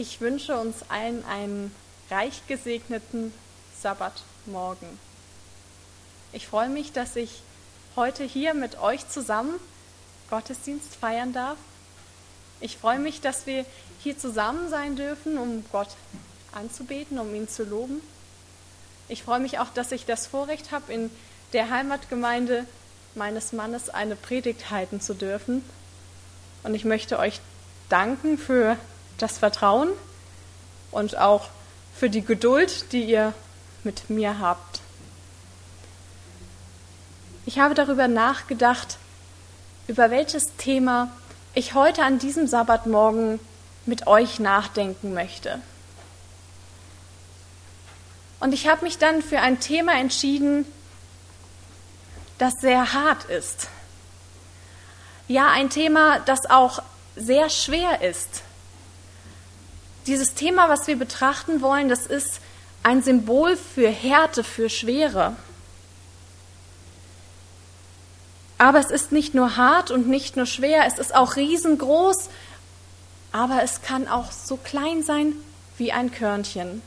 Ich wünsche uns allen einen reich gesegneten Sabbatmorgen. Ich freue mich, dass ich heute hier mit euch zusammen Gottesdienst feiern darf. Ich freue mich, dass wir hier zusammen sein dürfen, um Gott anzubeten, um ihn zu loben. Ich freue mich auch, dass ich das Vorrecht habe, in der Heimatgemeinde meines Mannes eine Predigt halten zu dürfen. Und ich möchte euch danken für das Vertrauen und auch für die Geduld, die ihr mit mir habt. Ich habe darüber nachgedacht, über welches Thema ich heute an diesem Sabbatmorgen mit euch nachdenken möchte. Und ich habe mich dann für ein Thema entschieden, das sehr hart ist. Ja, ein Thema, das auch sehr schwer ist. Dieses Thema, was wir betrachten wollen, das ist ein Symbol für Härte, für Schwere. Aber es ist nicht nur hart und nicht nur schwer, es ist auch riesengroß, aber es kann auch so klein sein wie ein Körnchen.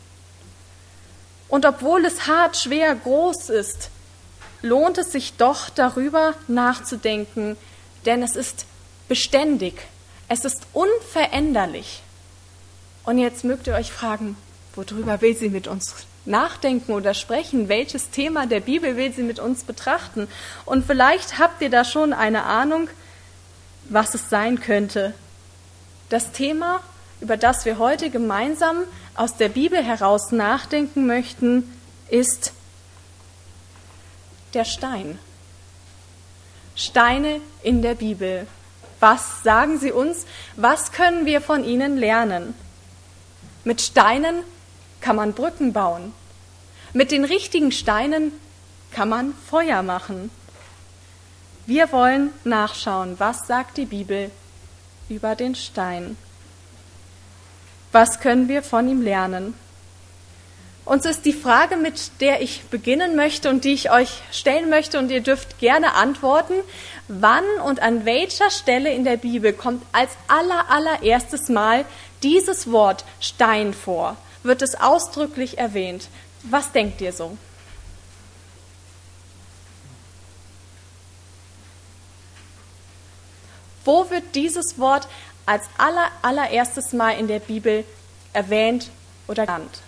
Und obwohl es hart, schwer, groß ist, lohnt es sich doch, darüber nachzudenken, denn es ist beständig, es ist unveränderlich. Und jetzt mögt ihr euch fragen, worüber will sie mit uns nachdenken oder sprechen? Welches Thema der Bibel will sie mit uns betrachten? Und vielleicht habt ihr da schon eine Ahnung, was es sein könnte. Das Thema, über das wir heute gemeinsam aus der Bibel heraus nachdenken möchten, ist der Stein. Steine in der Bibel. Was sagen sie uns? Was können wir von ihnen lernen? Mit Steinen kann man Brücken bauen. Mit den richtigen Steinen kann man Feuer machen. Wir wollen nachschauen, was sagt die Bibel über den Stein? Was können wir von ihm lernen? Und so ist die Frage, mit der ich beginnen möchte und die ich euch stellen möchte, und ihr dürft gerne antworten: Wann und an welcher Stelle in der Bibel kommt als allererstes Mal dieses Wort Stein vor? Wird es ausdrücklich erwähnt? Was denkt ihr so? Wo wird dieses Wort als allererstes Mal in der Bibel erwähnt oder genannt?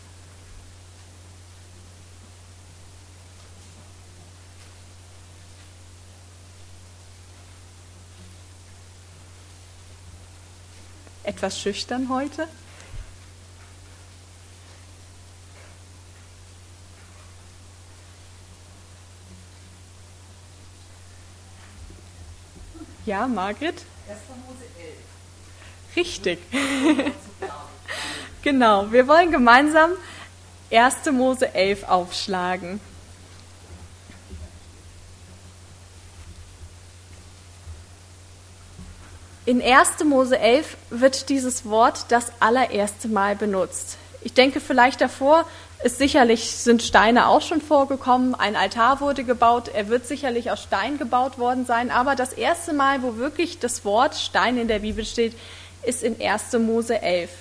Etwas schüchtern heute? Ja, Margret? 1. Mose 11. Richtig. Genau, wir wollen gemeinsam 1. Mose 11 aufschlagen. In 1. Mose 11 wird dieses Wort das allererste Mal benutzt. Ich denke, vielleicht davor sind Steine auch schon vorgekommen, ein Altar wurde gebaut, er wird sicherlich aus Stein gebaut worden sein, aber das erste Mal, wo wirklich das Wort Stein in der Bibel steht, ist in 1. Mose 11.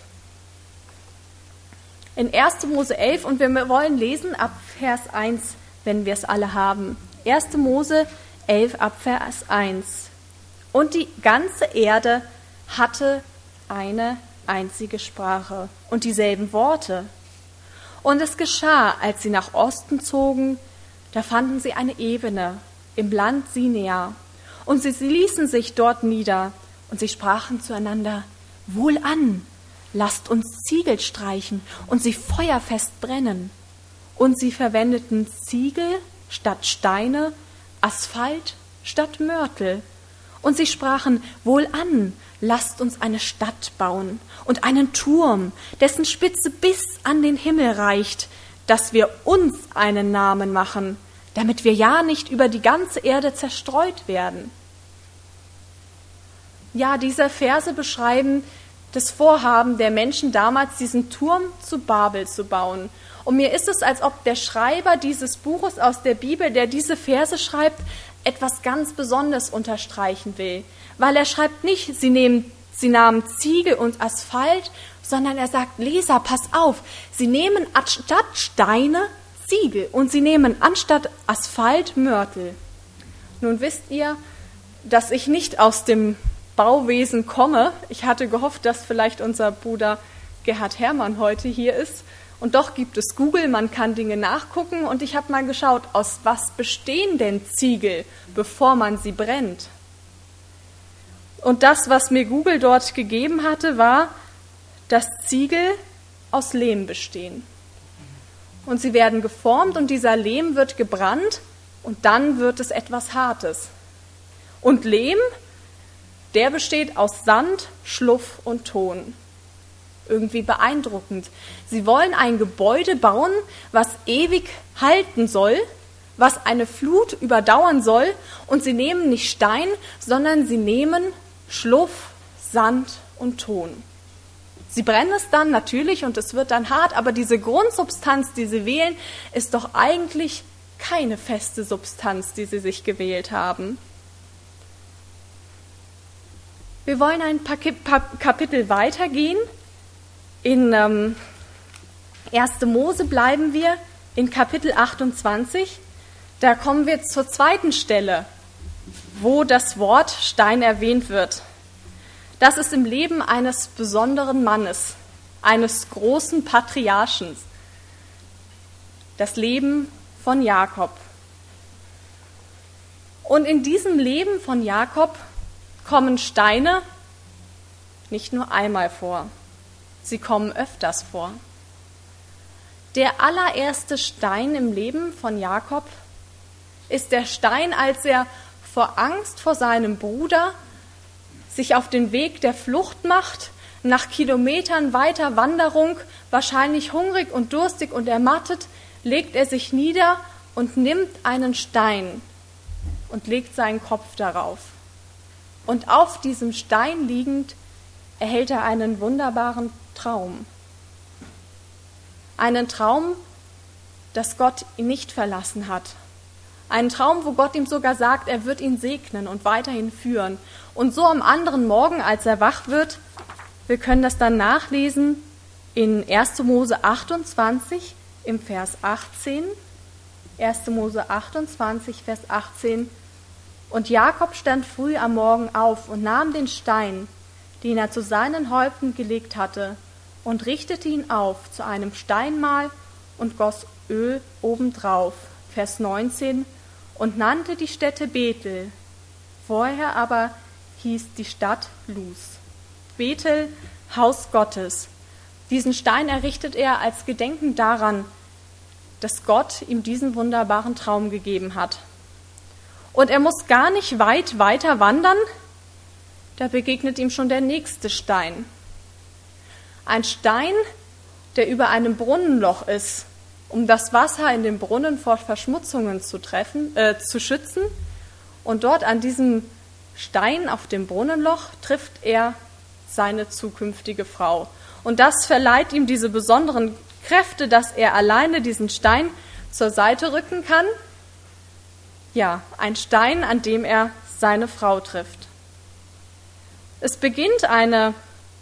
In 1. Mose 11, und wir wollen lesen ab Vers 1, wenn wir es alle haben. 1. Mose 11 ab Vers 1. Und die ganze Erde hatte eine einzige Sprache und dieselben Worte. Und es geschah, als sie nach Osten zogen, da fanden sie eine Ebene im Land Sinai. Und sie ließen sich dort nieder und sie sprachen zueinander: Wohlan, lasst uns Ziegel streichen und sie feuerfest brennen. Und sie verwendeten Ziegel statt Steine, Asphalt statt Mörtel. Und sie sprachen: Wohlan, lasst uns eine Stadt bauen und einen Turm, dessen Spitze bis an den Himmel reicht, dass wir uns einen Namen machen, damit wir ja nicht über die ganze Erde zerstreut werden. Ja, diese Verse beschreiben das Vorhaben der Menschen damals, diesen Turm zu Babel zu bauen. Und mir ist es, als ob der Schreiber dieses Buches aus der Bibel, der diese Verse schreibt, etwas ganz Besonderes unterstreichen will. Weil er schreibt nicht, sie nehmen sie nahmen Ziegel und Asphalt, sondern er sagt, Leser, pass auf, sie nehmen anstatt Steine Ziegel und sie nehmen anstatt Asphalt Mörtel. Nun wisst ihr, dass ich nicht aus dem Bauwesen komme. Ich hatte gehofft, dass vielleicht unser Bruder Gerhard Herrmann heute hier ist. Und doch gibt es Google, man kann Dinge nachgucken. Und ich habe mal geschaut, aus was bestehen denn Ziegel, bevor man sie brennt. Und das, was mir Google dort gegeben hatte, war, dass Ziegel aus Lehm bestehen. Und sie werden geformt und dieser Lehm wird gebrannt und dann wird es etwas Hartes. Und Lehm, der besteht aus Sand, Schluff und Ton. Irgendwie beeindruckend. Sie wollen ein Gebäude bauen, was ewig halten soll, was eine Flut überdauern soll. Und sie nehmen nicht Stein, sondern sie nehmen Schluff, Sand und Ton. Sie brennen es dann natürlich und es wird dann hart, aber diese Grundsubstanz, die sie wählen, ist doch eigentlich keine feste Substanz, die sie sich gewählt haben. Wir wollen ein paar Kapitel weitergehen. In 1. Mose bleiben wir in Kapitel 28. Da kommen wir zur zweiten Stelle, wo das Wort Stein erwähnt wird. Das ist im Leben eines besonderen Mannes, eines großen Patriarchen. Das Leben von Jakob. Und in diesem Leben von Jakob kommen Steine nicht nur einmal vor, sie kommen öfters vor. Der allererste Stein im Leben von Jakob ist der Stein, als er vor Angst vor seinem Bruder sich auf den Weg der Flucht macht, nach Kilometern weiter Wanderung, wahrscheinlich hungrig und durstig und ermattet, legt er sich nieder und nimmt einen Stein und legt seinen Kopf darauf. Und auf diesem Stein liegend erhält er einen wunderbaren Traum. Einen Traum, dass Gott ihn nicht verlassen hat. Einen Traum, wo Gott ihm sogar sagt, er wird ihn segnen und weiterhin führen. Und so am anderen Morgen, als er wach wird, wir können das dann nachlesen in 1. Mose 28 im Vers 18. 1. Mose 28, Vers 18. Und Jakob stand früh am Morgen auf und nahm den Stein, den er zu seinen Häupten gelegt hatte, und richtete ihn auf zu einem Steinmal und goss Öl obendrauf. Vers 19. Und nannte die Stätte Bethel. Vorher aber hieß die Stadt Luz. Bethel, Haus Gottes. Diesen Stein errichtet er als Gedenken daran, dass Gott ihm diesen wunderbaren Traum gegeben hat. Und er muss gar nicht weit weiter wandern, da begegnet ihm schon der nächste Stein. Ein Stein, der über einem Brunnenloch ist, um das Wasser in dem Brunnen vor Verschmutzungen zu schützen. Und dort an diesem Stein auf dem Brunnenloch trifft er seine zukünftige Frau. Und das verleiht ihm diese besonderen Kräfte, dass er alleine diesen Stein zur Seite rücken kann. Ja, ein Stein, an dem er seine Frau trifft. Es beginnt eine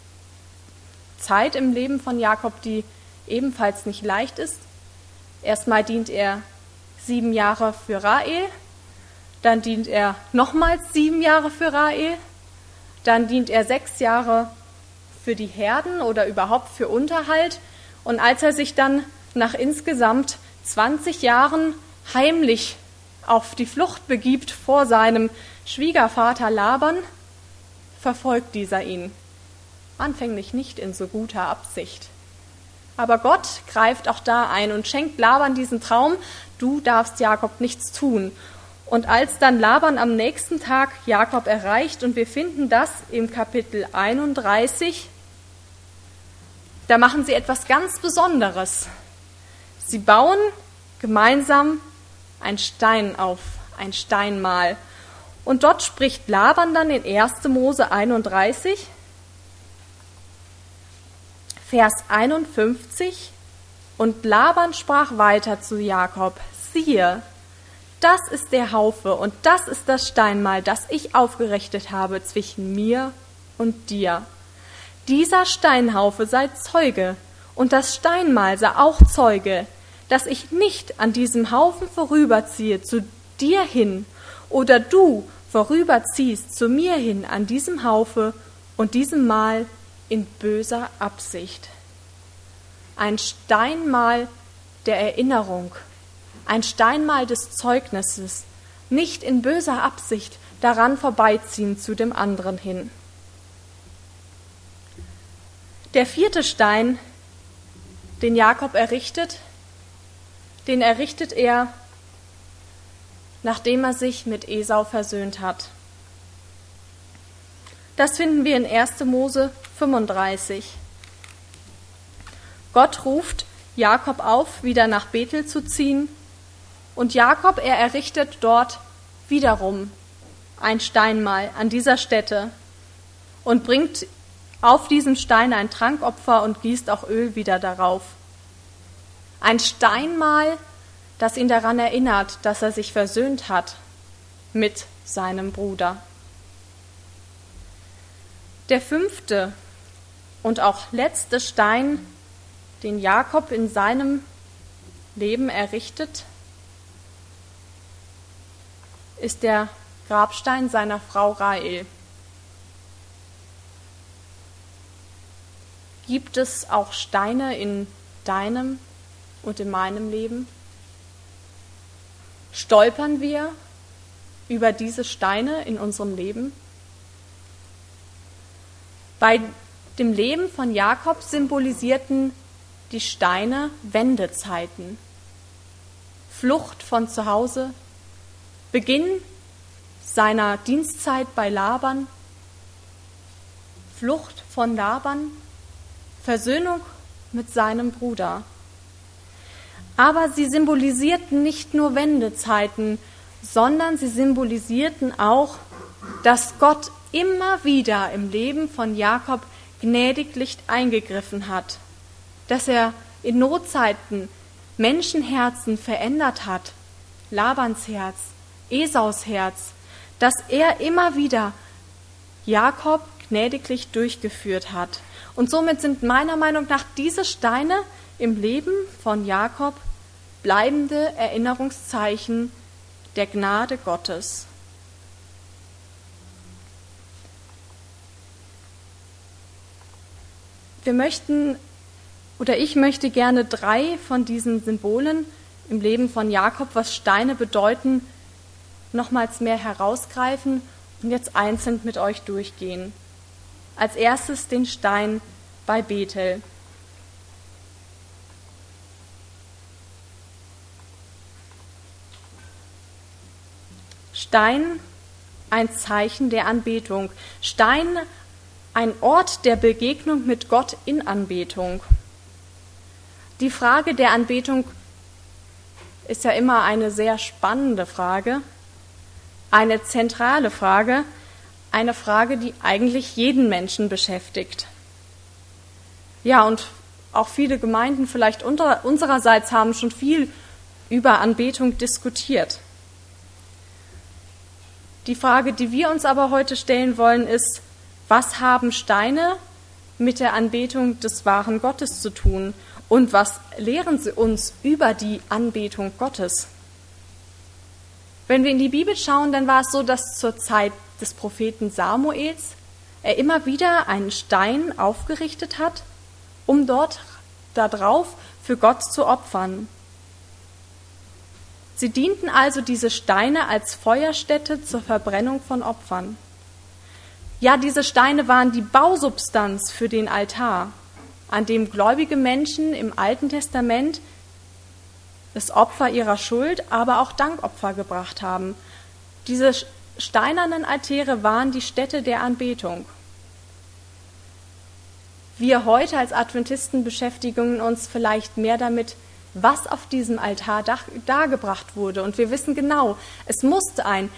Zeit im Leben von Jakob, die ebenfalls nicht leicht ist. Erstmal dient er 7 Jahre für Rahel, dann dient er nochmals 7 Jahre für Rahel, dann dient er 6 Jahre für die Herden oder überhaupt für Unterhalt. Und als er sich dann nach insgesamt 20 Jahren heimlich auf die Flucht begibt vor seinem Schwiegervater Laban, verfolgt dieser ihn. Anfänglich nicht in so guter Absicht. Aber Gott greift auch da ein und schenkt Laban diesen Traum, du darfst Jakob nichts tun. Und als dann Laban am nächsten Tag Jakob erreicht, und wir finden das im Kapitel 31, da machen sie etwas ganz Besonderes. Sie bauen gemeinsam ein Steinmal. Und dort spricht Laban dann in 1. Mose 31, Vers 51, und Laban sprach weiter zu Jakob, siehe, das ist der Haufe und das ist das Steinmal, das ich aufgerichtet habe zwischen mir und dir. dieser Steinhaufe sei Zeuge und das Steinmal sei auch Zeuge, dass ich nicht an diesem Haufen vorüberziehe zu dir hin oder du vorüberziehst zu mir hin an diesem Haufe und diesem Mal in böser Absicht. Ein Steinmal der Erinnerung, ein Steinmal des Zeugnisses, nicht in böser Absicht daran vorbeiziehen zu dem anderen hin. Der 4. Stein, den Jakob errichtet, den errichtet er, nachdem er sich mit Esau versöhnt hat. Das finden wir in 1. Mose 35. Gott ruft Jakob auf, wieder nach Bethel zu ziehen, und Jakob, er errichtet dort wiederum ein Steinmal an dieser Stätte und bringt auf diesem Stein ein Trankopfer und gießt auch Öl wieder darauf. Ein Steinmal, das ihn daran erinnert, dass er sich versöhnt hat mit seinem Bruder. Der 5. und auch letzte Stein, den Jakob in seinem Leben errichtet, ist der Grabstein seiner Frau Rahel. Gibt es auch Steine in deinem und in meinem Leben? Stolpern wir über diese Steine in unserem Leben? Bei dem Leben von Jakob symbolisierten die Steine Wendezeiten, Flucht von zu Hause, Beginn seiner Dienstzeit bei Laban, Flucht von Laban, Versöhnung mit seinem Bruder. Aber sie symbolisierten nicht nur Wendezeiten, sondern sie symbolisierten auch, dass Gott immer wieder im Leben von Jakob gnädiglich eingegriffen hat, dass er in Notzeiten Menschenherzen verändert hat, Labans Herz, Esaus Herz, dass er immer wieder Jakob gnädiglich durchgeführt hat. Und somit sind meiner Meinung nach diese Steine im Leben von Jakob bleibende Erinnerungszeichen der Gnade Gottes. Ich möchte gerne 3 von diesen Symbolen im Leben von Jakob, was Steine bedeuten, nochmals mehr herausgreifen und jetzt einzeln mit euch durchgehen. Als erstes den Stein bei Bethel. Stein, ein Zeichen der Anbetung. Stein, ein Ort der Begegnung mit Gott in Anbetung. Die Frage der Anbetung ist ja immer eine sehr spannende Frage, eine zentrale Frage, eine Frage, die eigentlich jeden Menschen beschäftigt. Ja, und auch viele Gemeinden vielleicht unsererseits haben schon viel über Anbetung diskutiert. Die Frage, die wir uns aber heute stellen wollen, ist, was haben Steine mit der Anbetung des wahren Gottes zu tun? Und was lehren sie uns über die Anbetung Gottes? Wenn wir in die Bibel schauen, dann war es so, dass zur Zeit des Propheten Samuels er immer wieder einen Stein aufgerichtet hat, um darauf für Gott zu opfern. Sie dienten also diese Steine als Feuerstätte zur Verbrennung von Opfern. Ja, diese Steine waren die Bausubstanz für den Altar, an dem gläubige Menschen im Alten Testament das Opfer ihrer Schuld, aber auch Dankopfer gebracht haben. Diese steinernen Altäre waren die Stätte der Anbetung. Wir heute als Adventisten beschäftigen uns vielleicht mehr damit, was auf diesem Altar dargebracht wurde. Und wir wissen genau, es musste ein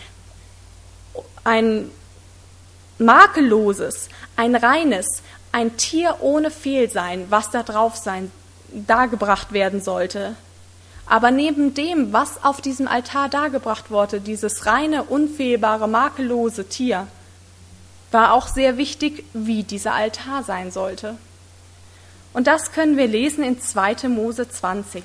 makelloses, ein reines, ein Tier ohne Fehl sein, was da drauf dargebracht werden sollte. Aber neben dem, was auf diesem Altar dargebracht wurde, dieses reine, unfehlbare, makellose Tier, war auch sehr wichtig, wie dieser Altar sein sollte. Und das können wir lesen in 2. Mose 20.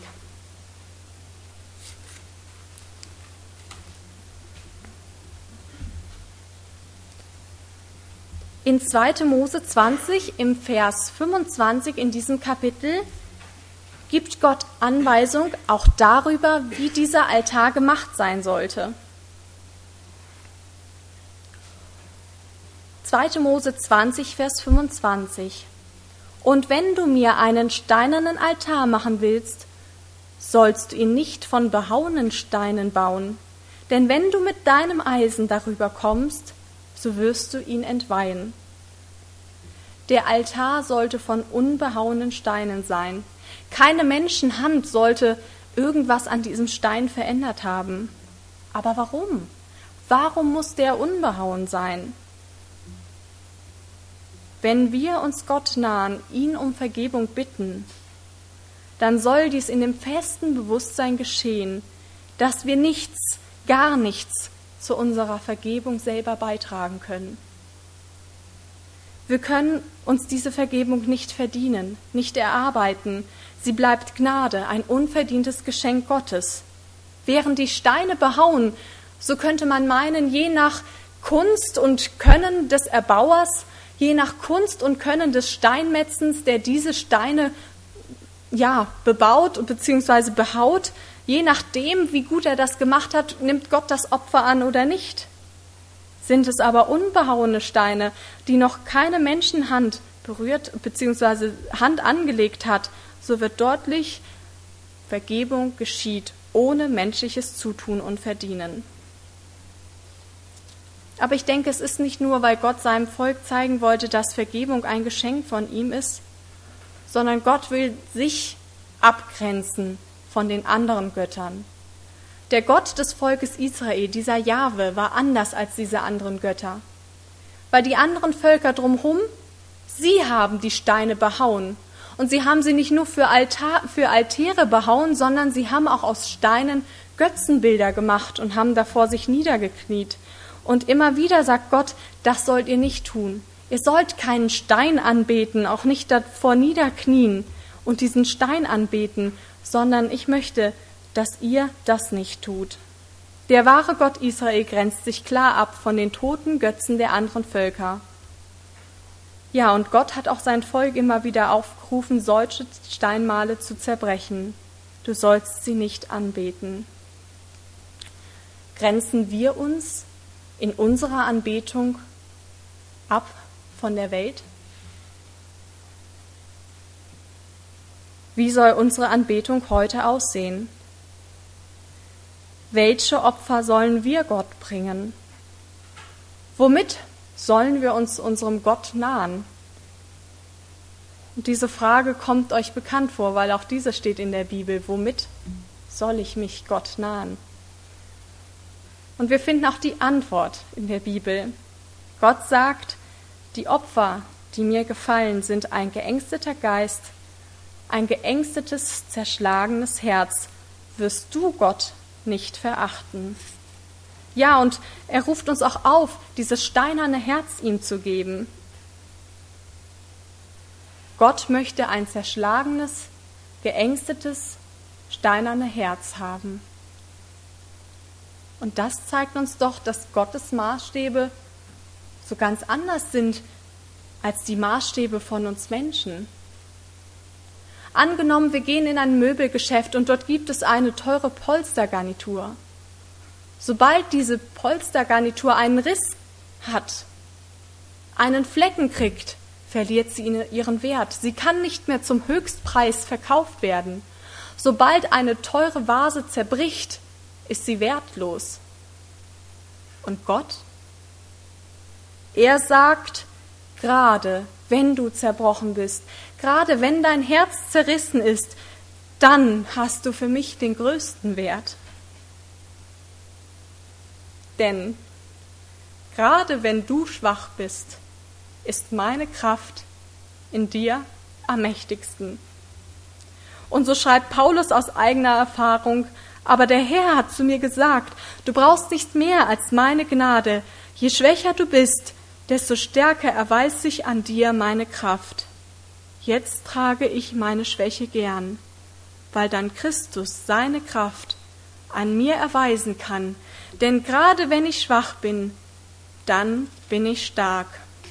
In 2. Mose 20, im Vers 25 in diesem Kapitel, gibt Gott Anweisung auch darüber, wie dieser Altar gemacht sein sollte. 2. Mose 20, Vers 25. Und wenn du mir einen steinernen Altar machen willst, sollst du ihn nicht von behauenen Steinen bauen, denn wenn du mit deinem Eisen darüber kommst, so wirst du ihn entweihen. Der Altar sollte von unbehauenen Steinen sein. Keine Menschenhand sollte irgendwas an diesem Stein verändert haben. Aber warum? Warum muss der unbehauen sein? Wenn wir uns Gott nahen, ihn um Vergebung bitten, dann soll dies in dem festen Bewusstsein geschehen, dass wir nichts, gar nichts zu unserer Vergebung selber beitragen können. Wir können uns diese Vergebung nicht verdienen, nicht erarbeiten. Sie bleibt Gnade, ein unverdientes Geschenk Gottes. Wären die Steine behauen, so könnte man meinen, je nach Kunst und Können des Erbauers, je nach Kunst und Können des Steinmetzens, der diese Steine bebaut bzw. behaut, je nachdem, wie gut er das gemacht hat, nimmt Gott das Opfer an oder nicht. Sind es aber unbehauene Steine, die noch keine Menschenhand berührt bzw. Hand angelegt hat, so wird deutlich, Vergebung geschieht ohne menschliches Zutun und Verdienen. Aber ich denke, es ist nicht nur, weil Gott seinem Volk zeigen wollte, dass Vergebung ein Geschenk von ihm ist, sondern Gott will sich abgrenzen von den anderen Göttern. Der Gott des Volkes Israel, dieser Jahwe, war anders als diese anderen Götter. Weil die anderen Völker drumherum, sie haben die Steine behauen. Und sie haben sie nicht nur für Altäre behauen, sondern sie haben auch aus Steinen Götzenbilder gemacht und haben davor sich niedergekniet. Und immer wieder sagt Gott, das sollt ihr nicht tun. Ihr sollt keinen Stein anbeten, auch nicht davor niederknien und diesen Stein anbeten, sondern ich möchte, dass ihr das nicht tut. Der wahre Gott Israel grenzt sich klar ab von den toten Götzen der anderen Völker. Ja, und Gott hat auch sein Volk immer wieder aufgerufen, solche Steinmale zu zerbrechen. Du sollst sie nicht anbeten. Grenzen wir uns in unserer Anbetung ab von der Welt? Wie soll unsere Anbetung heute aussehen? Welche Opfer sollen wir Gott bringen? Womit sollen wir uns unserem Gott nahen? Und diese Frage kommt euch bekannt vor, weil auch diese steht in der Bibel. Womit soll ich mich Gott nahen? Und wir finden auch die Antwort in der Bibel. Gott sagt, die Opfer, die mir gefallen, sind ein geängsteter Geist, ein geängstetes, zerschlagenes Herz. Wirst du, Gott, nicht verachten? Ja, und er ruft uns auch auf, dieses steinerne Herz ihm zu geben. Gott möchte ein zerschlagenes, geängstetes, steinerne Herz haben. Und das zeigt uns doch, dass Gottes Maßstäbe so ganz anders sind als die Maßstäbe von uns Menschen. Angenommen, wir gehen in ein Möbelgeschäft und dort gibt es eine teure Polstergarnitur. Sobald diese Polstergarnitur einen Riss hat, einen Flecken kriegt, verliert sie ihren Wert. Sie kann nicht mehr zum Höchstpreis verkauft werden. Sobald eine teure Vase zerbricht, ist sie wertlos. Und Gott? Er sagt, gerade wenn du zerbrochen bist, gerade wenn dein Herz zerrissen ist, dann hast du für mich den größten Wert. Denn gerade wenn du schwach bist, ist meine Kraft in dir am mächtigsten. Und so schreibt Paulus aus eigener Erfahrung, aber der Herr hat zu mir gesagt, du brauchst nicht mehr als meine Gnade. Je schwächer du bist, desto stärker erweist sich an dir meine Kraft. Jetzt trage ich meine Schwäche gern, weil dann Christus seine Kraft an mir erweisen kann. Denn gerade wenn ich schwach bin, dann bin ich stark.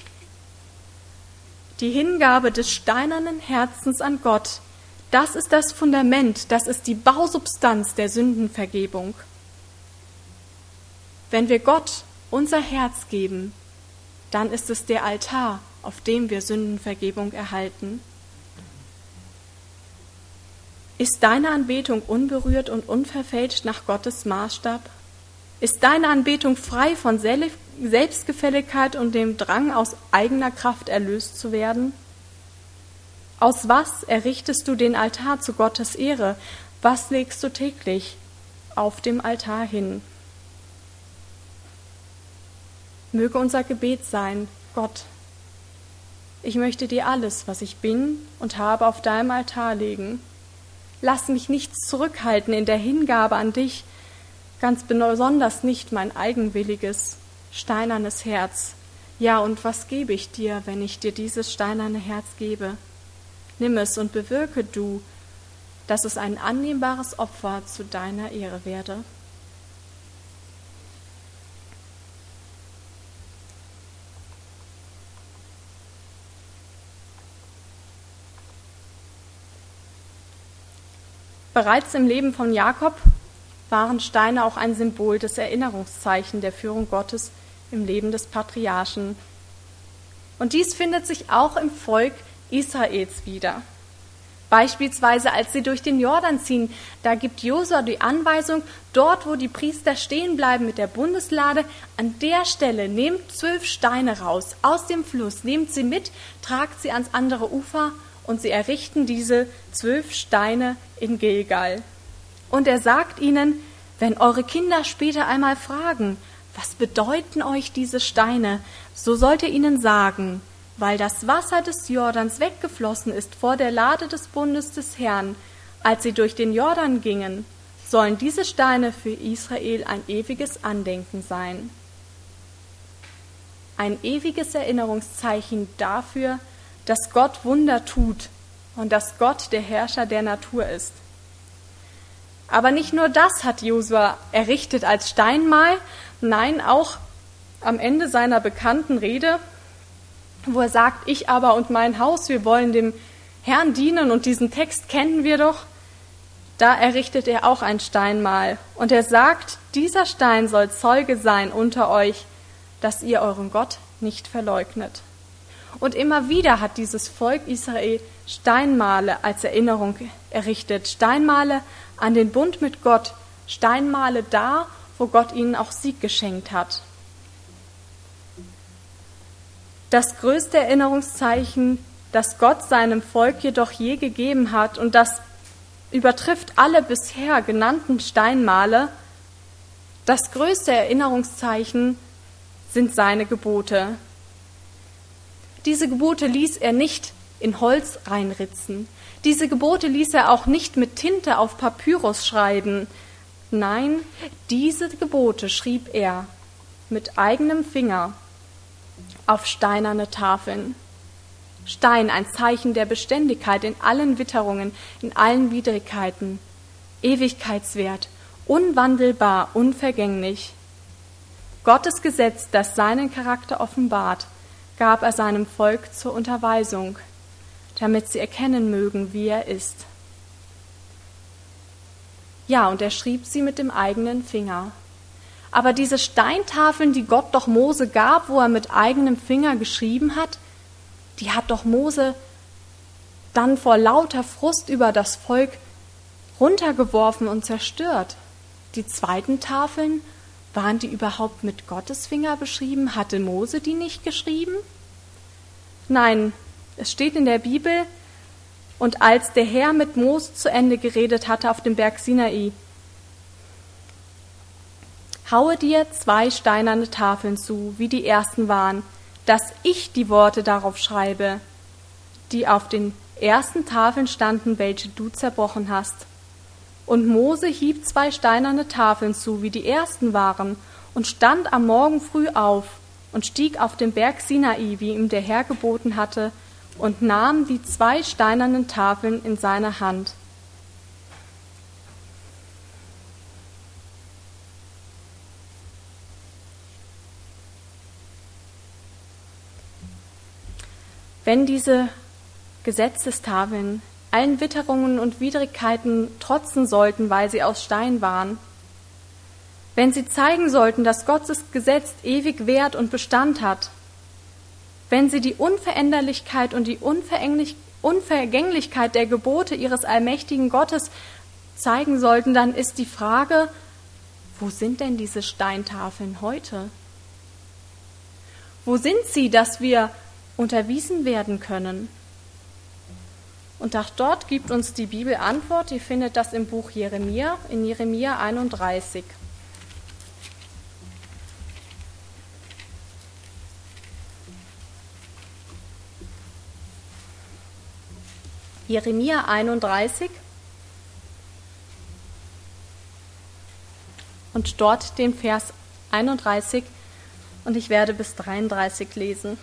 Die Hingabe des steinernen Herzens an Gott, das ist das Fundament, das ist die Bausubstanz der Sündenvergebung. Wenn wir Gott unser Herz geben, dann ist es der Altar, auf dem wir Sündenvergebung erhalten. Ist deine Anbetung unberührt und unverfälscht nach Gottes Maßstab? Ist deine Anbetung frei von Selbstgefälligkeit und dem Drang, aus eigener Kraft erlöst zu werden? Aus was errichtest du den Altar zu Gottes Ehre? Was legst du täglich auf dem Altar hin? Möge unser Gebet sein: Gott, ich möchte dir alles, was ich bin und habe, auf deinem Altar legen. Lass mich nichts zurückhalten in der Hingabe an dich, ganz besonders nicht mein eigenwilliges, steinernes Herz. Ja, und was gebe ich dir, wenn ich dir dieses steinerne Herz gebe? Nimm es und bewirke du, dass es ein annehmbares Opfer zu deiner Ehre werde. Bereits im Leben von Jakob waren Steine auch ein Symbol des Erinnerungszeichen der Führung Gottes im Leben des Patriarchen. Und dies findet sich auch im Volk Israels wieder. Beispielsweise, als sie durch den Jordan ziehen, da gibt Josua die Anweisung, dort, wo die Priester stehen bleiben mit der Bundeslade, an der Stelle nehmt 12 Steine raus aus dem Fluss, nehmt sie mit, tragt sie ans andere Ufer, und sie errichten diese 12 Steine in Gilgal. Und er sagt ihnen, wenn eure Kinder später einmal fragen, was bedeuten euch diese Steine, so sollt ihr ihnen sagen, weil das Wasser des Jordans weggeflossen ist vor der Lade des Bundes des Herrn, als sie durch den Jordan gingen, sollen diese Steine für Israel ein ewiges Andenken sein. Ein ewiges Erinnerungszeichen dafür, dass Gott Wunder tut und dass Gott der Herrscher der Natur ist. Aber nicht nur das hat Josua errichtet als Steinmal, nein, auch am Ende seiner bekannten Rede, wo er sagt, ich aber und mein Haus, wir wollen dem Herrn dienen, und diesen Text kennen wir doch, da errichtet er auch ein Steinmal. Und er sagt, dieser Stein soll Zeuge sein unter euch, dass ihr euren Gott nicht verleugnet. Und immer wieder hat dieses Volk Israel Steinmale als Erinnerung errichtet. Steinmale an den Bund mit Gott. Steinmale da, wo Gott ihnen auch Sieg geschenkt hat. Das größte Erinnerungszeichen, das Gott seinem Volk jedoch je gegeben hat, und das übertrifft alle bisher genannten Steinmale, das größte Erinnerungszeichen sind seine Gebote. Diese Gebote ließ er nicht in Holz reinritzen. Diese Gebote ließ er auch nicht mit Tinte auf Papyrus schreiben. Nein, diese Gebote schrieb er mit eigenem Finger auf steinerne Tafeln. Stein, ein Zeichen der Beständigkeit in allen Witterungen, in allen Widrigkeiten. Ewigkeitswert, unwandelbar, unvergänglich. Gottes Gesetz, das seinen Charakter offenbart, gab er seinem Volk zur Unterweisung, damit sie erkennen mögen, wie er ist. Ja, und er schrieb sie mit dem eigenen Finger. Aber diese Steintafeln, die Gott doch Mose gab, wo er mit eigenem Finger geschrieben hat, die hat doch Mose dann vor lauter Frust über das Volk runtergeworfen und zerstört. Die zweiten Tafeln, waren die überhaupt mit Gottes Finger beschrieben? Hatte Mose die nicht geschrieben? Nein, es steht in der Bibel, und als der Herr mit Mose zu Ende geredet hatte auf dem Berg Sinai, haue dir 2 steinerne Tafeln zu, wie die ersten waren, dass ich die Worte darauf schreibe, die auf den ersten Tafeln standen, welche du zerbrochen hast. Und Mose hieb 2 steinerne Tafeln zu, wie die ersten waren, und stand am Morgen früh auf und stieg auf den Berg Sinai, wie ihm der Herr geboten hatte, und nahm die 2 steinernen Tafeln in seine Hand. Wenn diese Gesetzestafeln allen Witterungen und Widrigkeiten trotzen sollten, weil sie aus Stein waren, wenn sie zeigen sollten, dass Gottes Gesetz ewig Wert und Bestand hat, wenn sie die Unveränderlichkeit und die Unvergänglichkeit der Gebote ihres allmächtigen Gottes zeigen sollten, dann ist die Frage, wo sind denn diese Steintafeln heute? Wo sind sie, dass wir unterwiesen werden können? Und auch dort gibt uns die Bibel Antwort. Ihr findet das im Buch Jeremia, in Jeremia 31. Jeremia 31 und dort den Vers 31 und ich werde bis 33 lesen.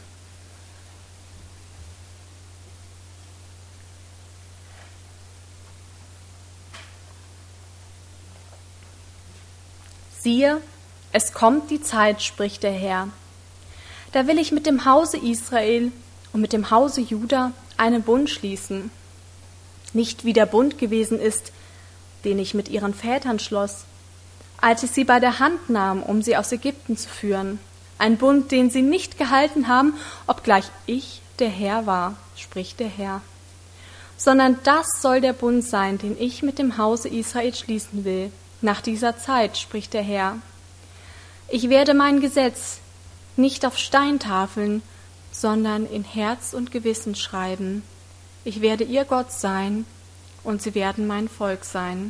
Siehe, es kommt die Zeit, spricht der Herr. Da will ich mit dem Hause Israel und mit dem Hause Juda einen Bund schließen. Nicht wie der Bund gewesen ist, den ich mit ihren Vätern schloss, als ich sie bei der Hand nahm, um sie aus Ägypten zu führen. Ein Bund, den sie nicht gehalten haben, obgleich ich der Herr war, spricht der Herr. Sondern das soll der Bund sein, den ich mit dem Hause Israel schließen will. Nach dieser Zeit, spricht der Herr. Ich werde mein Gesetz nicht auf Steintafeln, sondern in Herz und Gewissen schreiben. Ich werde ihr Gott sein, und sie werden mein Volk sein.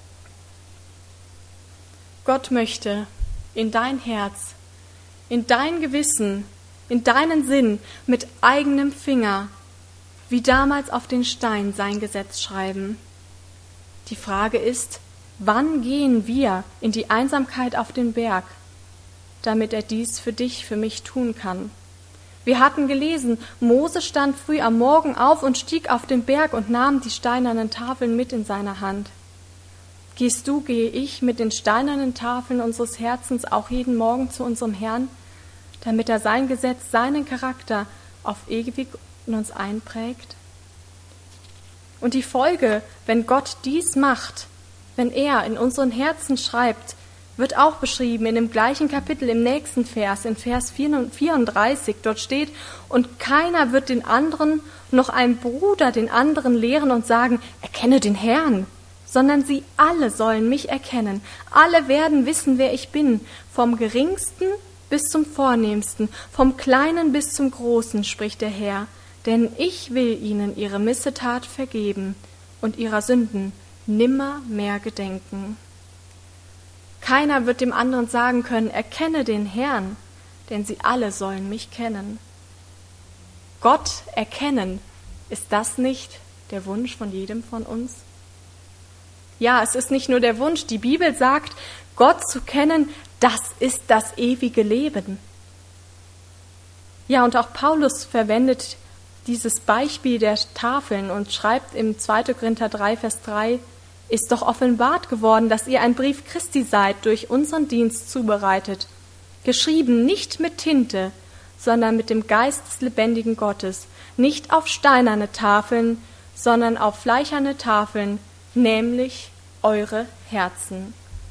Gott möchte in dein Herz, in dein Gewissen, in deinen Sinn mit eigenem Finger, wie damals auf den Stein, sein Gesetz schreiben. Die Frage ist, wann gehen wir in die Einsamkeit auf den Berg, damit er dies für dich, für mich tun kann? Wir hatten gelesen, Mose stand früh am Morgen auf und stieg auf den Berg und nahm die steinernen Tafeln mit in seine Hand. Gehst du, gehe ich mit den steinernen Tafeln unseres Herzens auch jeden Morgen zu unserem Herrn, damit er sein Gesetz, seinen Charakter auf ewig in uns einprägt? Und die Folge, wenn Gott dies macht, wenn er in unseren Herzen schreibt, wird auch beschrieben in dem gleichen Kapitel im nächsten Vers, in Vers 34. Dort steht, und keiner wird den anderen, noch ein Bruder den anderen lehren und sagen, erkenne den Herrn, sondern sie alle sollen mich erkennen. Alle werden wissen, wer ich bin, vom Geringsten bis zum Vornehmsten, vom Kleinen bis zum Großen, spricht der Herr. Denn ich will ihnen ihre Missetat vergeben und ihrer Sünden nimmer mehr gedenken. Keiner wird dem anderen sagen können, erkenne den Herrn, denn sie alle sollen mich kennen. Gott erkennen, ist das nicht der Wunsch von jedem von uns? Ja, es ist nicht nur der Wunsch, die Bibel sagt, Gott zu kennen, das ist das ewige Leben. Ja, und auch Paulus verwendet dieses Beispiel der Tafeln und schreibt im 2. Korinther 3, Vers 3, ist doch offenbart geworden, dass ihr ein Brief Christi seid, durch unseren Dienst zubereitet, geschrieben nicht mit Tinte, sondern mit dem Geist des lebendigen Gottes, nicht auf steinerne Tafeln, sondern auf fleischerne Tafeln, nämlich eure Herzen.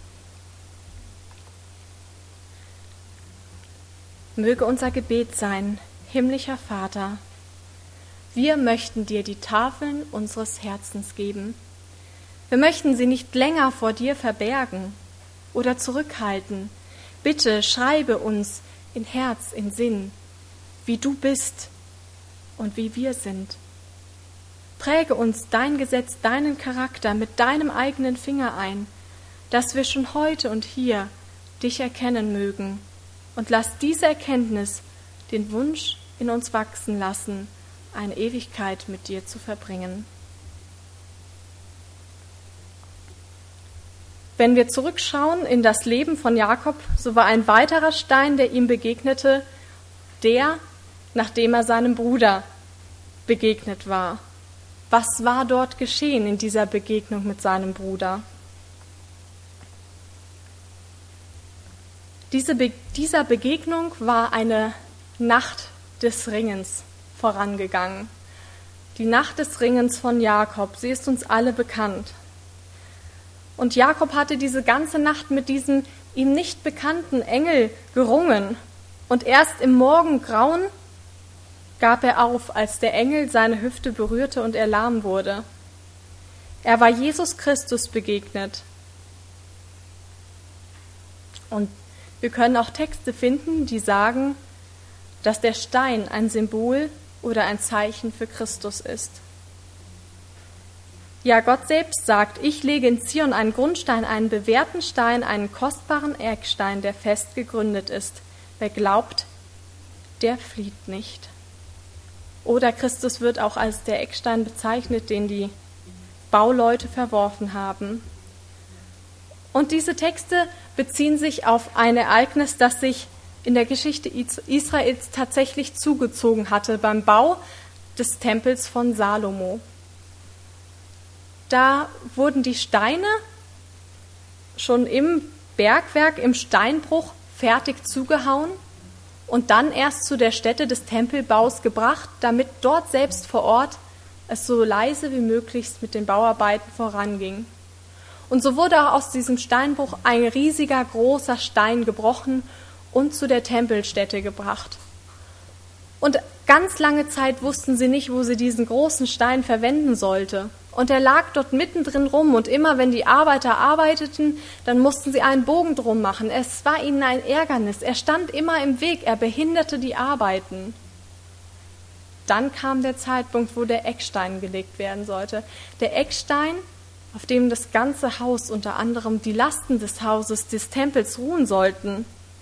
Möge unser Gebet sein, himmlischer Vater, wir möchten dir die Tafeln unseres Herzens geben. Wir möchten sie nicht länger vor dir verbergen oder zurückhalten. Bitte schreibe uns in Herz, in Sinn, wie du bist und wie wir sind. Präge uns dein Gesetz, deinen Charakter mit deinem eigenen Finger ein, dass wir schon heute und hier dich erkennen mögen. Und lass diese Erkenntnis den Wunsch in uns wachsen lassen, eine Ewigkeit mit dir zu verbringen. Wenn wir zurückschauen in das Leben von Jakob, so war ein weiterer Stein, der ihm begegnete, nachdem er seinem Bruder begegnet war. Was war dort geschehen in dieser Begegnung mit seinem Bruder? Dieser Begegnung war eine Nacht des Ringens vorangegangen. Die Nacht des Ringens von Jakob, sie ist uns alle bekannt. Und Jakob hatte diese ganze Nacht mit diesem ihm nicht bekannten Engel gerungen. Und erst im Morgengrauen gab er auf, als der Engel seine Hüfte berührte und er lahm wurde. Er war Jesus Christus begegnet. Und wir können auch Texte finden, die sagen, dass der Stein ein Symbol oder ein Zeichen für Christus ist. Ja, Gott selbst sagt, ich lege in Zion einen Grundstein, einen bewährten Stein, einen kostbaren Eckstein, der fest gegründet ist. Wer glaubt, der flieht nicht. Oder Christus wird auch als der Eckstein bezeichnet, den die Bauleute verworfen haben. Und diese Texte beziehen sich auf ein Ereignis, das sich in der Geschichte Israels tatsächlich zugezogen hatte beim Bau des Tempels von Salomo. Da wurden die Steine schon im Bergwerk, im Steinbruch fertig zugehauen und dann erst zu der Stätte des Tempelbaus gebracht, damit dort selbst vor Ort es so leise wie möglich mit den Bauarbeiten voranging. Und so wurde auch aus diesem Steinbruch ein riesiger, großer Stein gebrochen und zu der Tempelstätte gebracht. Und ganz lange Zeit wussten sie nicht, wo sie diesen großen Stein verwenden sollte. Und er lag dort mittendrin rum und immer wenn die Arbeiter arbeiteten, dann mussten sie einen Bogen drum machen. Es war ihnen ein Ärgernis. Er stand immer im Weg, er behinderte die Arbeiten. Dann kam der Zeitpunkt, wo der Eckstein gelegt werden sollte. Der Eckstein, auf dem das ganze Haus, unter anderem die Lasten des Hauses, des Tempels ruhen sollten.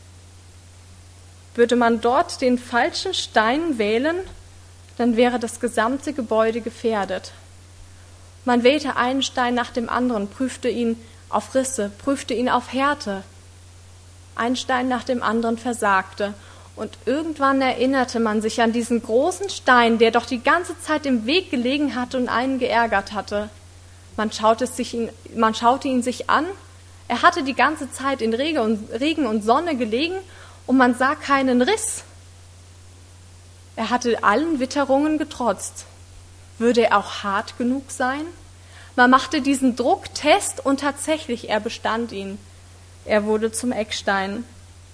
Würde man dort den falschen Stein wählen, dann wäre das gesamte Gebäude gefährdet. Man wählte einen Stein nach dem anderen, prüfte ihn auf Risse, prüfte ihn auf Härte. Ein Stein nach dem anderen versagte. Und irgendwann erinnerte man sich an diesen großen Stein, der doch die ganze Zeit im Weg gelegen hatte und einen geärgert hatte. Man schaute ihn sich an. Er hatte die ganze Zeit in Regen und Sonne gelegen und man sah keinen Riss. Er hatte allen Witterungen getrotzt. Würde er auch hart genug sein? Man machte diesen Drucktest und tatsächlich, er bestand ihn. Er wurde zum Eckstein.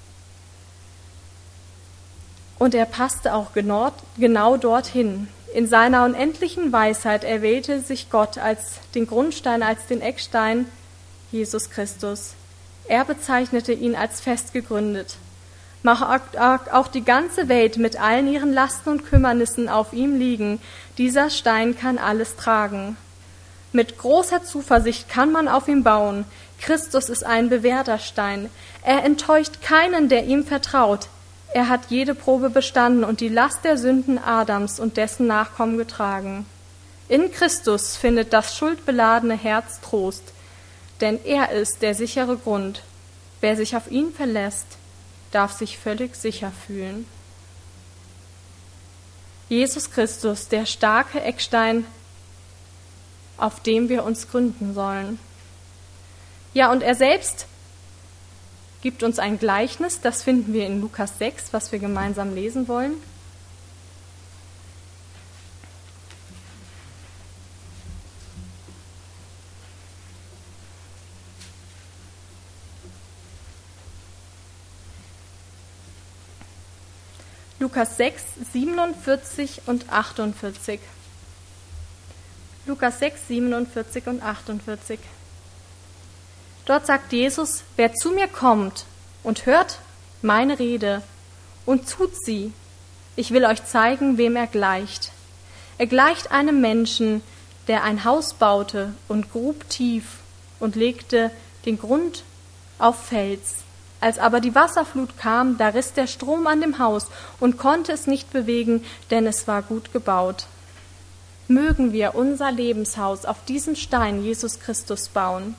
Und er passte auch genau dorthin. In seiner unendlichen Weisheit erwählte sich Gott als den Grundstein, als den Eckstein, Jesus Christus. Er bezeichnete ihn als fest gegründet. Mag auch die ganze Welt mit allen ihren Lasten und Kümmernissen auf ihm liegen. Dieser Stein kann alles tragen. Mit großer Zuversicht kann man auf ihn bauen. Christus ist ein bewährter Stein. Er enttäuscht keinen, der ihm vertraut. Er hat jede Probe bestanden und die Last der Sünden Adams und dessen Nachkommen getragen. In Christus findet das schuldbeladene Herz Trost, denn er ist der sichere Grund. Wer sich auf ihn verlässt, darf sich völlig sicher fühlen. Jesus Christus, der starke Eckstein, auf dem wir uns gründen sollen. Ja, und er selbst gibt uns ein Gleichnis, das finden wir in Lukas 6, was wir gemeinsam lesen wollen. Lukas 6, 47 und 48. Lukas 6, 47 und 48. Dort sagt Jesus, wer zu mir kommt und hört meine Rede und tut sie, ich will euch zeigen, wem er gleicht. Er gleicht einem Menschen, der ein Haus baute und grub tief und legte den Grund auf Fels. Als aber die Wasserflut kam, da riss der Strom an dem Haus und konnte es nicht bewegen, denn es war gut gebaut. Mögen wir unser Lebenshaus auf diesem Stein Jesus Christus bauen.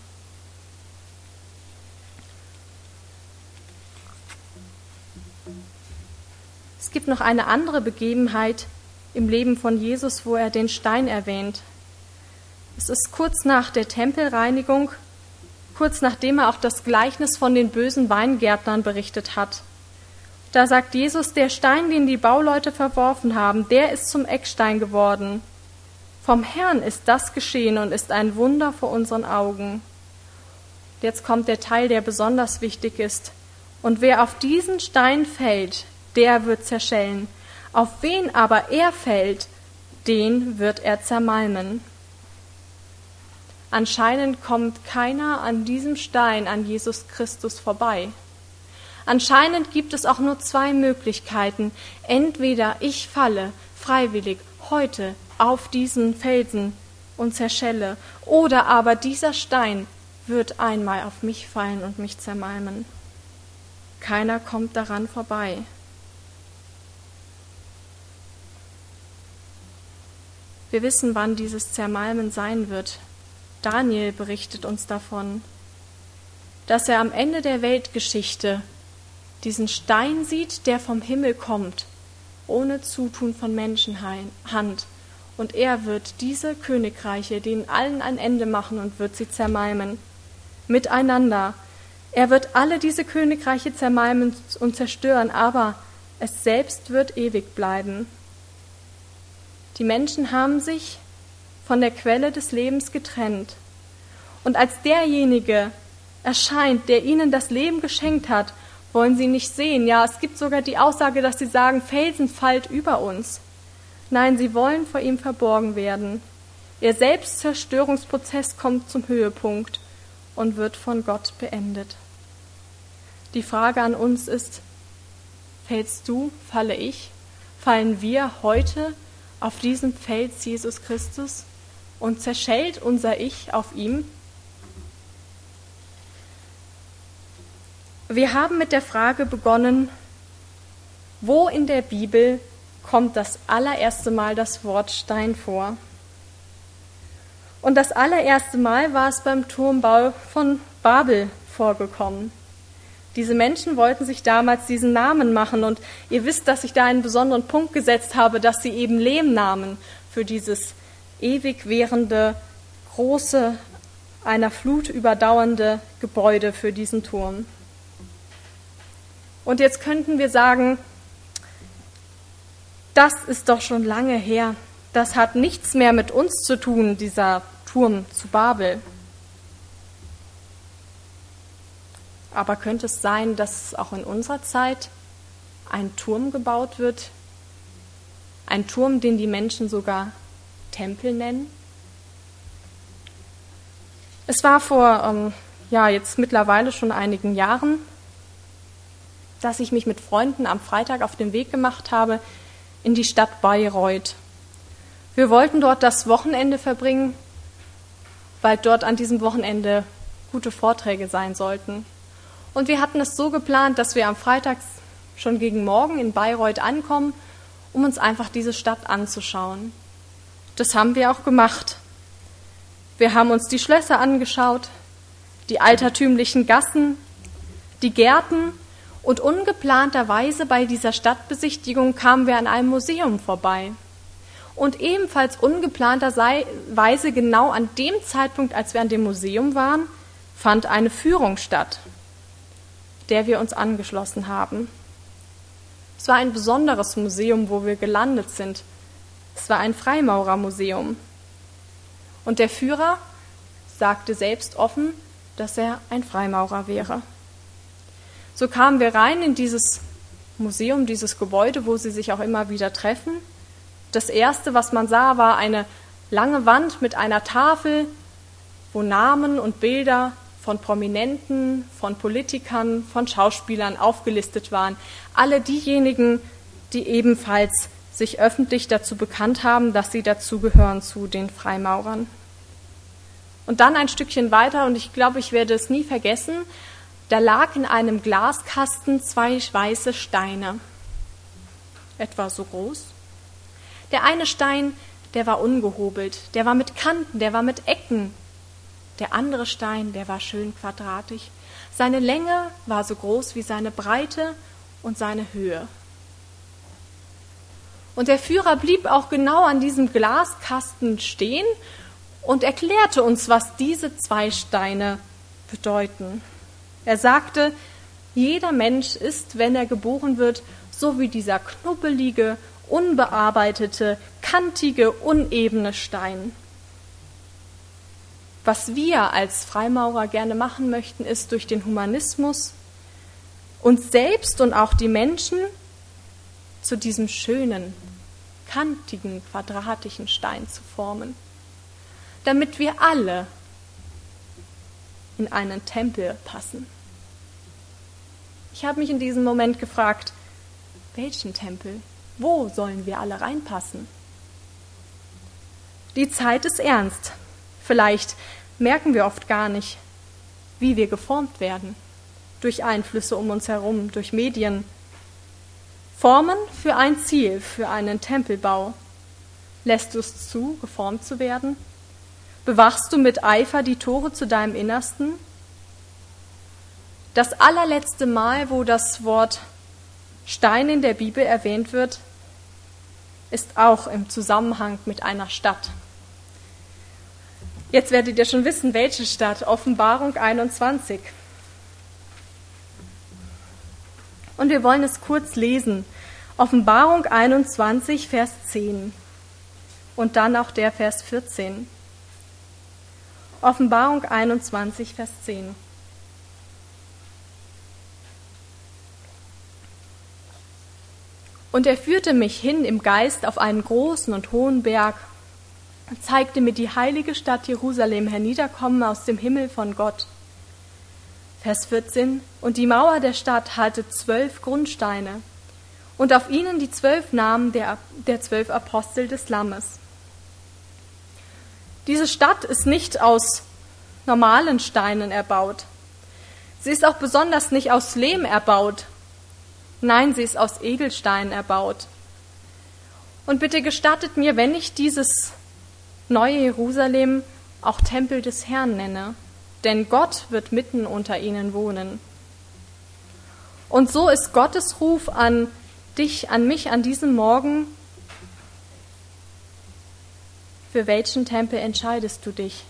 Es Es gibt noch eine andere Begebenheit im Leben von Jesus, wo er den Stein erwähnt. Es ist kurz nach der Tempelreinigung, kurz nachdem er auch das Gleichnis von den bösen Weingärtnern berichtet hat. Da sagt Jesus, der Stein, den die Bauleute verworfen haben, der ist zum Eckstein geworden. Vom Herrn ist das geschehen und ist ein Wunder vor unseren Augen. Jetzt kommt der Teil, der besonders wichtig ist. Und wer auf diesen Stein fällt, der wird zerschellen. Auf wen aber er fällt, den wird er zermalmen. Anscheinend kommt keiner an diesem Stein an Jesus Christus vorbei. Anscheinend gibt es auch nur zwei Möglichkeiten. Entweder ich falle freiwillig heute auf diesen Felsen und zerschelle, oder aber dieser Stein wird einmal auf mich fallen und mich zermalmen. Keiner kommt daran vorbei. Wir wissen, wann dieses Zermalmen sein wird. Daniel berichtet uns davon, dass er am Ende der Weltgeschichte diesen Stein sieht, der vom Himmel kommt, ohne Zutun von Menschenhand. Und er wird diese Königreiche, denen allen ein Ende machen und wird sie zermalmen. Miteinander. Er wird alle diese Königreiche zermalmen und zerstören, aber es selbst wird ewig bleiben. Die Menschen haben sich von der Quelle des Lebens getrennt. Und als derjenige erscheint, der ihnen das Leben geschenkt hat, wollen sie nicht sehen. Ja, es gibt sogar die Aussage, dass sie sagen, Felsen fallt über uns. Nein, sie wollen vor ihm verborgen werden. Ihr Selbstzerstörungsprozess kommt zum Höhepunkt und wird von Gott beendet. Die Frage an uns ist, fällst du, falle ich, fallen wir heute auf diesen Fels Jesus Christus und zerschellt unser Ich auf ihm? Wir haben mit der Frage begonnen, wo in der Bibel kommt das allererste Mal das Wort Stein vor? Und das allererste Mal war es beim Turmbau von Babel vorgekommen. Diese Menschen wollten sich damals diesen Namen machen und ihr wisst, dass ich da einen besonderen Punkt gesetzt habe, dass sie eben Lehm nahmen für dieses ewig währende, große, einer Flut überdauernde Gebäude für diesen Turm. Und jetzt könnten wir sagen, das ist doch schon lange her. Das hat nichts mehr mit uns zu tun, dieser Turm zu Babel. Aber könnte es sein, dass auch in unserer Zeit ein Turm gebaut wird? Ein Turm, den die Menschen sogar Tempel nennen? Es war vor, jetzt mittlerweile schon einigen Jahren, dass ich mich mit Freunden am Freitag auf den Weg gemacht habe in die Stadt Bayreuth. Wir wollten dort das Wochenende verbringen, weil dort an diesem Wochenende gute Vorträge sein sollten. Und wir hatten es so geplant, dass wir am Freitag schon gegen Morgen in Bayreuth ankommen, um uns einfach diese Stadt anzuschauen. Das haben wir auch gemacht. Wir haben uns die Schlösser angeschaut, die altertümlichen Gassen, die Gärten und ungeplanterweise bei dieser Stadtbesichtigung kamen wir an einem Museum vorbei. Und ebenfalls ungeplanterweise genau an dem Zeitpunkt, als wir an dem Museum waren, fand eine Führung statt, der wir uns angeschlossen haben. Es war ein besonderes Museum, wo wir gelandet sind. Es war ein Freimaurermuseum. Und der Führer sagte selbst offen, dass er ein Freimaurer wäre. So kamen wir rein in dieses Museum, dieses Gebäude, wo sie sich auch immer wieder treffen. Das Erste, was man sah, war eine lange Wand mit einer Tafel, wo Namen und Bilder von Prominenten, von Politikern, von Schauspielern aufgelistet waren. Alle diejenigen, die ebenfalls sich öffentlich dazu bekannt haben, dass sie dazugehören zu den Freimaurern. Und dann ein Stückchen weiter, und ich glaube, ich werde es nie vergessen, da lag in einem Glaskasten 2 weiße Steine, etwa so groß. Der eine Stein, der war ungehobelt, der war mit Kanten, der war mit Ecken. Der andere Stein, der war schön quadratisch. Seine Länge war so groß wie seine Breite und seine Höhe. Und der Führer blieb auch genau an diesem Glaskasten stehen und erklärte uns, was diese 2 Steine bedeuten. Er sagte, jeder Mensch ist, wenn er geboren wird, so wie dieser knubbelige, unbearbeitete, kantige, unebene Stein. Was wir als Freimaurer gerne machen möchten, ist durch den Humanismus uns selbst und auch die Menschen zu diesem schönen, kantigen, quadratischen Stein zu formen, damit wir alle in einen Tempel passen. Ich habe mich in diesem Moment gefragt, welchen Tempel? Wo sollen wir alle reinpassen? Die Zeit ist ernst. Vielleicht merken wir oft gar nicht, wie wir geformt werden. Durch Einflüsse um uns herum, durch Medien. Formen für ein Ziel, für einen Tempelbau. Lässt du es zu, geformt zu werden? Bewachst du mit Eifer die Tore zu deinem Innersten? Das allerletzte Mal, wo das Wort Stein in der Bibel erwähnt wird, ist auch im Zusammenhang mit einer Stadt. Jetzt werdet ihr schon wissen, welche Stadt. Offenbarung 21. Und wir wollen es kurz lesen. Offenbarung 21, Vers 10. Und dann auch der Vers 14. Offenbarung 21, Vers 10. Und er führte mich hin im Geist auf einen großen und hohen Berg und zeigte mir die heilige Stadt Jerusalem herniederkommen aus dem Himmel von Gott. Vers 14. Und die Mauer der Stadt hatte 12 Grundsteine und auf ihnen die 12 Namen der 12 Apostel des Lammes. Diese Stadt ist nicht aus normalen Steinen erbaut. Sie ist auch besonders nicht aus Lehm erbaut. Nein, sie ist aus Edelsteinen erbaut. Und bitte gestattet mir, wenn ich dieses neue Jerusalem auch Tempel des Herrn nenne, denn Gott wird mitten unter ihnen wohnen. Und so ist Gottes Ruf an dich, an mich an diesem Morgen: Für welchen Tempel entscheidest du dich?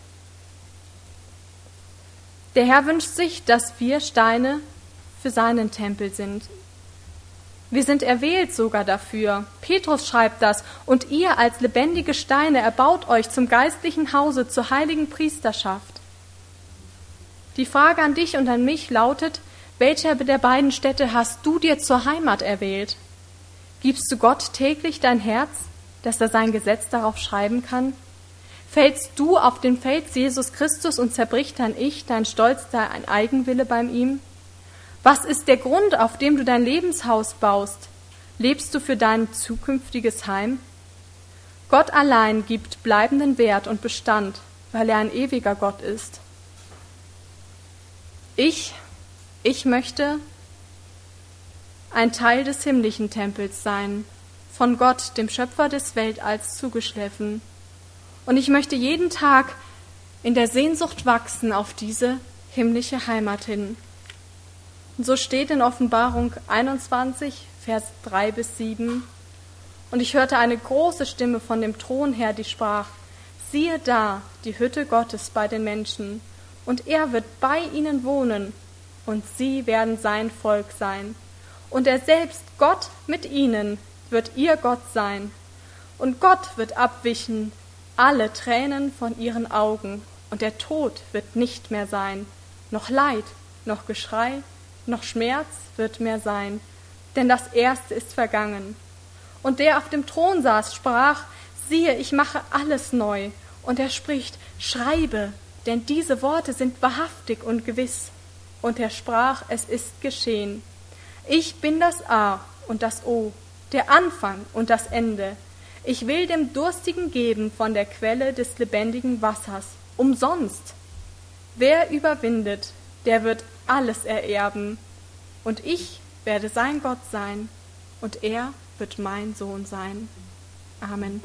Der Herr wünscht sich, dass wir Steine für seinen Tempel sind. Wir sind erwählt sogar dafür. Petrus schreibt das: Und ihr als lebendige Steine erbaut euch zum geistlichen Hause, zur heiligen Priesterschaft. Die Frage an dich und an mich lautet: Welche der beiden Städte hast du dir zur Heimat erwählt? Gibst du Gott täglich dein Herz, dass er sein Gesetz darauf schreiben kann? Fällst du auf den Fels Jesus Christus und zerbricht dein Ich, dein Stolz, dein Eigenwille beim ihm? Was ist der Grund, auf dem du dein Lebenshaus baust? Lebst du für dein zukünftiges Heim? Gott allein gibt bleibenden Wert und Bestand, weil er ein ewiger Gott ist. Ich möchte ein Teil des himmlischen Tempels sein, von Gott, dem Schöpfer des Weltalls, zugeschliffen. Und ich möchte jeden Tag in der Sehnsucht wachsen auf diese himmlische Heimat hin. Und so steht in Offenbarung 21, Vers 3 bis 7. Und ich hörte eine große Stimme von dem Thron her, die sprach: Siehe da, die Hütte Gottes bei den Menschen, und er wird bei ihnen wohnen, und sie werden sein Volk sein. Und er selbst, Gott mit ihnen, wird ihr Gott sein. Und Gott wird abwischen alle Tränen von ihren Augen, und der Tod wird nicht mehr sein, noch Leid, noch Geschrei, noch Schmerz wird mehr sein, denn das Erste ist vergangen. Und der auf dem Thron saß, sprach: Siehe, ich mache alles neu. Und er spricht: Schreibe, denn diese Worte sind wahrhaftig und gewiss. Und er sprach: Es ist geschehen. Ich bin das A und das O, der Anfang und das Ende. Ich will dem Durstigen geben von der Quelle des lebendigen Wassers, umsonst. Wer überwindet, der wird alles ererben. Und ich werde sein Gott sein, und er wird mein Sohn sein. Amen.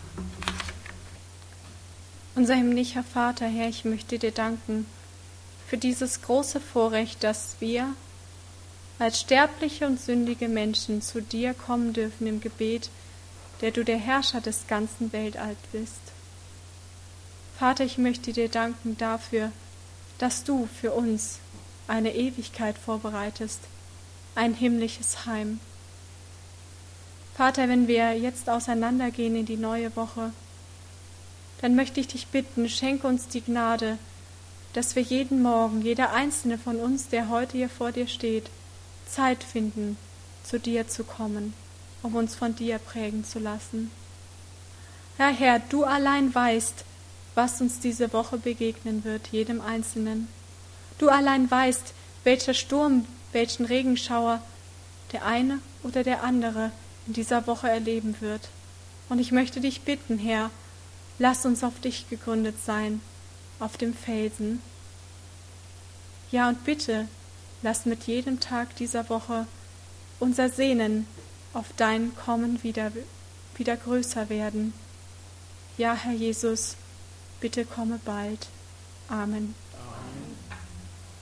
Unser himmlischer Vater, Herr, ich möchte dir danken für dieses große Vorrecht, dass wir als sterbliche und sündige Menschen zu dir kommen dürfen im Gebet der du der Herrscher des ganzen Weltalls bist. Vater, ich möchte dir danken dafür, dass du für uns eine Ewigkeit vorbereitest, ein himmlisches Heim. Vater, wenn wir jetzt auseinandergehen in die neue Woche, dann möchte ich dich bitten, schenke uns die Gnade, dass wir jeden Morgen, jeder einzelne von uns, der heute hier vor dir steht, Zeit finden, zu dir zu kommen, um uns von dir prägen zu lassen. Ja, Herr, du allein weißt, was uns diese Woche begegnen wird, jedem Einzelnen. Du allein weißt, welcher Sturm, welchen Regenschauer der eine oder der andere in dieser Woche erleben wird. Und ich möchte dich bitten, Herr, lass uns auf dich gegründet sein, auf dem Felsen. Ja, und bitte, lass mit jedem Tag dieser Woche unser Sehnen auf dein Kommen wieder größer werden. Ja, Herr Jesus, bitte komme bald. Amen.